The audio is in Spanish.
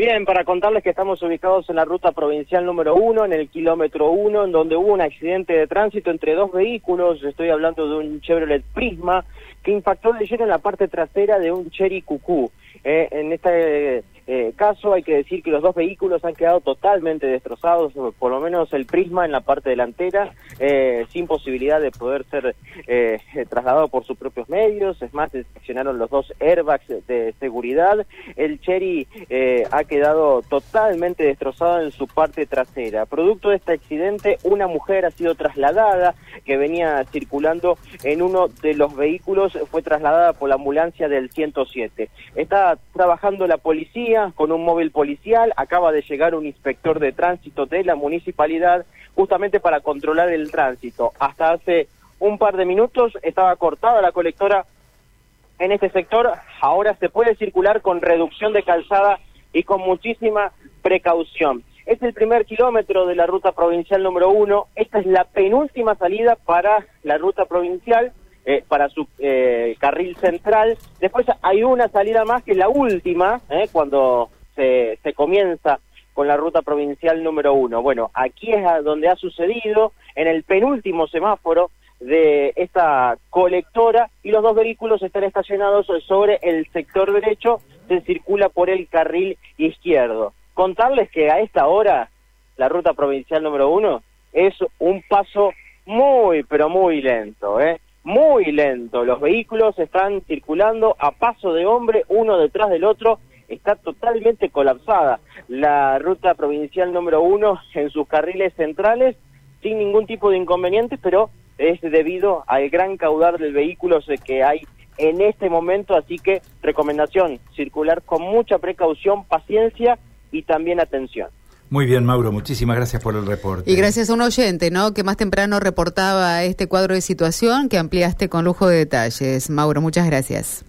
Bien, para contarles que estamos ubicados en la ruta provincial número 1, en el kilómetro 1, en donde hubo un accidente de tránsito entre dos vehículos. Estoy hablando de un Chevrolet Prisma que impactó de lleno en la parte trasera de un Chery Cucú. En este caso hay que decir que los dos vehículos han quedado totalmente destrozados, por lo menos el Prisma en la parte delantera, sin posibilidad de poder ser trasladado por sus propios medios. Es más, se accionaron los dos airbags de seguridad. El Chery ha quedado totalmente destrozado en su parte trasera. Producto de este accidente, una mujer ha sido trasladada, que venía circulando en uno de los vehículos, fue trasladada por la ambulancia del 107. Está trabajando la policía con un móvil policial, acaba de llegar un inspector de tránsito de la municipalidad justamente para controlar el tránsito. Hasta hace un par de minutos estaba cortada la colectora en este sector, ahora se puede circular con reducción de calzada y con muchísima precaución. Es el primer kilómetro de la ruta provincial número 1, esta es la penúltima salida para la ruta provincial, para su carril central. Después hay una salida más que es la última, cuando se comienza con la ruta provincial número 1. Bueno, aquí es donde ha sucedido, en el penúltimo semáforo de esta colectora, y los dos vehículos están estacionados sobre el sector derecho, se circula por el carril izquierdo. Contarles que a esta hora la ruta provincial número 1 es un paso muy, pero muy lento, muy lento. Los vehículos están circulando a paso de hombre, uno detrás del otro, está totalmente colapsada la ruta provincial número 1 en sus carriles centrales, sin ningún tipo de inconvenientes, pero es debido al gran caudal de vehículos que hay en este momento, así que recomendación, circular con mucha precaución, paciencia y también atención. Muy bien, Mauro, muchísimas gracias por el reporte. Y gracias a un oyente, ¿no?, que más temprano reportaba este cuadro de situación que ampliaste con lujo de detalles. Mauro, muchas gracias.